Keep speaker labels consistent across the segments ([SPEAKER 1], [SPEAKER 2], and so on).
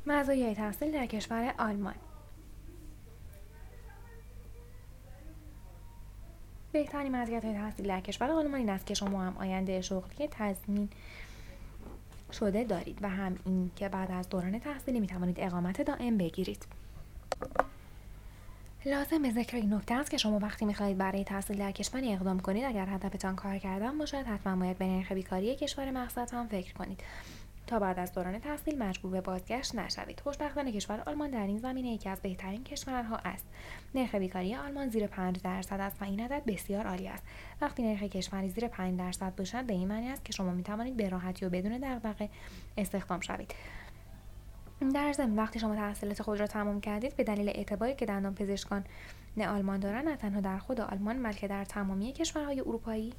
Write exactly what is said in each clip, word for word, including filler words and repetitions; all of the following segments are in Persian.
[SPEAKER 1] مزایای تحصیل در کشور آلمان. بهترین مزیت‌های تحصیل در کشور آلمان این است که شما هم آینده شغلی تضمین شده دارید و هم این که بعد از دوران تحصیلی می توانید اقامت دائم بگیرید. لازم به ذکر این نکته است که شما وقتی می‌خواهید برای تحصیل در کشوری اقدام کنید، اگر هدفتان کار کردن باشد، حتما باید به نرخ بیکاری کشور مقصدتان فکر کنید تا بعد از دوران تحصیل مجبور به بازگشت نشوید. خوشبختانه کشور آلمان در این زمینه یکی از بهترین کشورها است. نرخ بیکاری آلمان زیر پنج درصد است و این عدد بسیار عالی است. وقتی نرخ کشوری زیر پنج درصد باشد، به این معنی است که شما می‌توانید به راحتی و بدون دغدغه استخدام شوید. در ضمن وقتی شما تحصیلات خود را تمام کردید، به دلیل اعتباری که دندانپزشکان آلمان دارند، نه تنها در خود آلمان بلکه در تمامی کشورهای اروپایی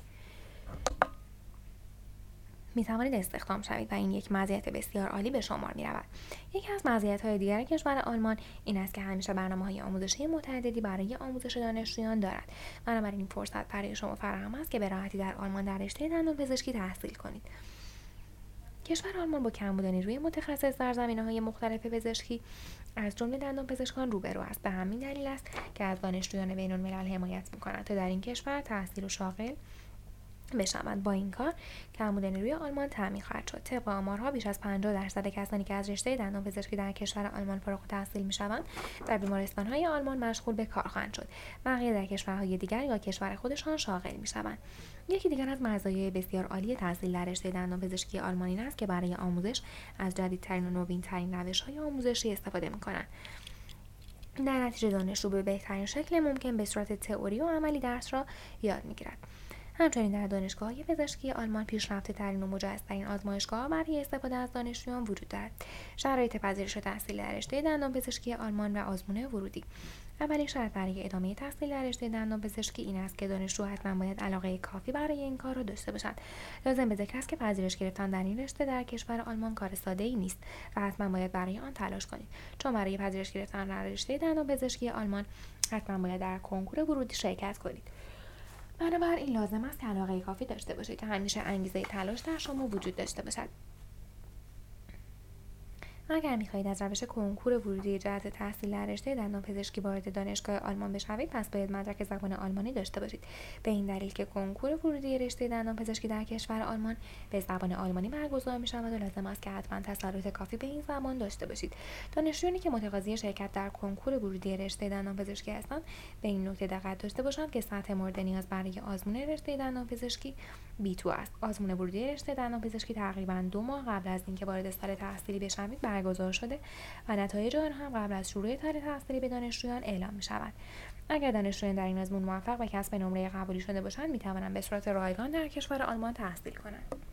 [SPEAKER 1] می توانید استخدام شوید و این یک مزیت بسیار عالی به شمار می رود. یکی از مزیت‌های دیگر کشور آلمان این است که همیشه برنامه‌های آموزشی متعددی برای آموزش دانشجویان دارد. بنابراین این فرصت برای شما فراهم است که به راحتی در آلمان در رشته دندانپزشکی تحصیل کنید. کشور آلمان با کمبود نیروی متخصص در زمینه‌های مختلف پزشکی از جمله دندانپزشکان روبرو است. به همین دلیل است که از دانشجویان بین‌الملل حمایت می‌کنند تا در این کشور تحصیل و شاغل بشوند. با این کار کمبود نیروی آلمان تامین خواهد شد. طبق آمارها بیش از پنجاه درصد کسانی که از رشته دندانپزشکی در کشور آلمان فارغ التحصیل می‌شوند در بیمارستان‌های آلمان مشغول به کار خواهند شد. بقیه در کشورهای دیگر یا کشور خودشان شاغل می‌شوند. یکی دیگر از مزایای بسیار عالی تحصیل در رشته دندانپزشکی آلمان این است که برای آموزش از جدیدترین و نوین‌ترین روش‌های آموزشی استفاده می‌کنند. در نتیجه دانشجو به بهترین شکل ممکن به صورت تئوری و عملی درس را یاد می‌گیرد. همچنین در دانشگاه‌های پزشکی آلمان پیشرفته‌ترین و مجهزترین آزمایشگاه‌ها برای استفاده از دانشجویان وجود دارد. شرایط پذیرش تحصیل در رشته دندانپزشکی آلمان و آزمون ورودی. اولین شرط برای ادامه تحصیل در رشته دندانپزشکی این است که دانشجو حتما باید علاقه کافی برای این کار را داشته باشد. لازم به ذکر است که پذیرش گرفتن در این رشته در کشور آلمان کار ساده‌ای نیست و حتما باید برای آن تلاش کنید. چون برای پذیرش گرفتن در رشته دندانپزشکی آلمان حتما باید در کنکور ورودی شرکت کنید. بنابراین لازم است که علاقه کافی داشته باشید تا همیشه انگیزه تلاش در شما وجود داشته باشد. اگر می‌خواهید از روش کنکور ورودی جهت تحصیل در رشته دندانپزشکی وارد دانشگاه آلمان بشوید، پس باید مدرک زبان آلمانی داشته باشید. به این دلیل که کنکور ورودی رشته دندانپزشکی در کشور آلمان به زبان آلمانی برگزار می‌شود و لازم است که حتما تسلط کافی به این زبان داشته باشید. دانشجویانی که متقاضی شرکت در کنکور ورودی رشته دندانپزشکی هستند، به این نکته دقت داشته باشند که سطح مورد نیاز برای آزمون رشته دندانپزشکی بی تو است. آزمون ورودی رشته دندانپزشکی تقریباً دو ماه قبل از اینکه وارد سال تحصیلی بشوید برگزار شده و نتایج آن هم قبل از شروع سال تحصیلی به دانشجویان اعلام می شود. اگر دانشجویان در این آزمون موفق و کسب نمره قبولی شده باشند، می توانند به صورت رایگان در کشور آلمان تحصیل کنند.